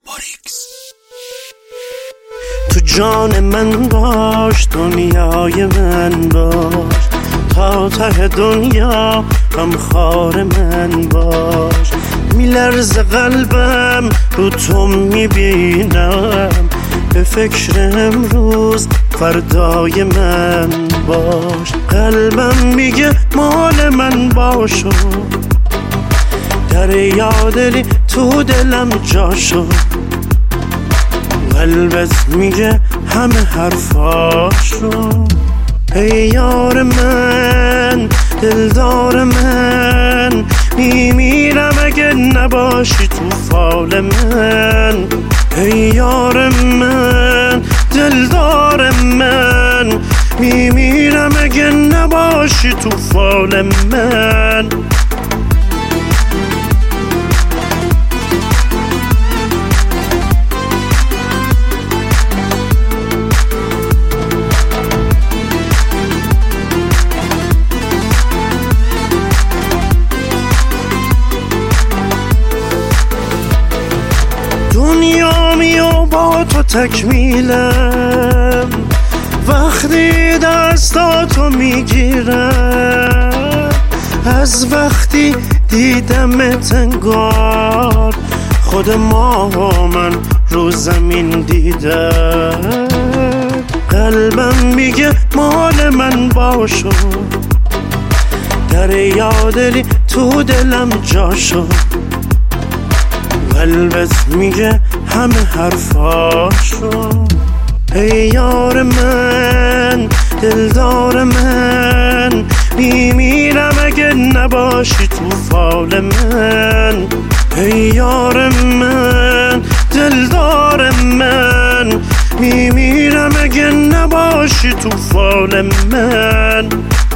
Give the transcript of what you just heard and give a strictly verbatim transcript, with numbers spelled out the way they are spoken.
تو جان من باش، دنیای من باش، تا ته دنیا غمخوار من باش. میلرزه قلبم رو تو میبینم، به فکر امروز فردای من باش. قلبم میگه مال من باشو، دریا دلی تو دلم جاشو. قلبت میگه همه حرفاشو. ای یار من، دلدار من، میمیرم اگه نباشی تو فال من. ای یار من، دلدار من، میمیرم اگه نباشی تو فال من. دنیامی و با تو تکمیلم، وقتی دستاتو میگیرم. از وقتی دیدمت انگار خود ماه و من رو زمین دیدم. قلبم میگه مال من باشو، دریا دلی تو دلم جاشو. قلبت میگه همه حرفاشو. ای یار من، دلدار من، میمیرم اگه نباشی تو فال من. ای یار من، دلدار من، میمیرم اگه نباشی تو فال من.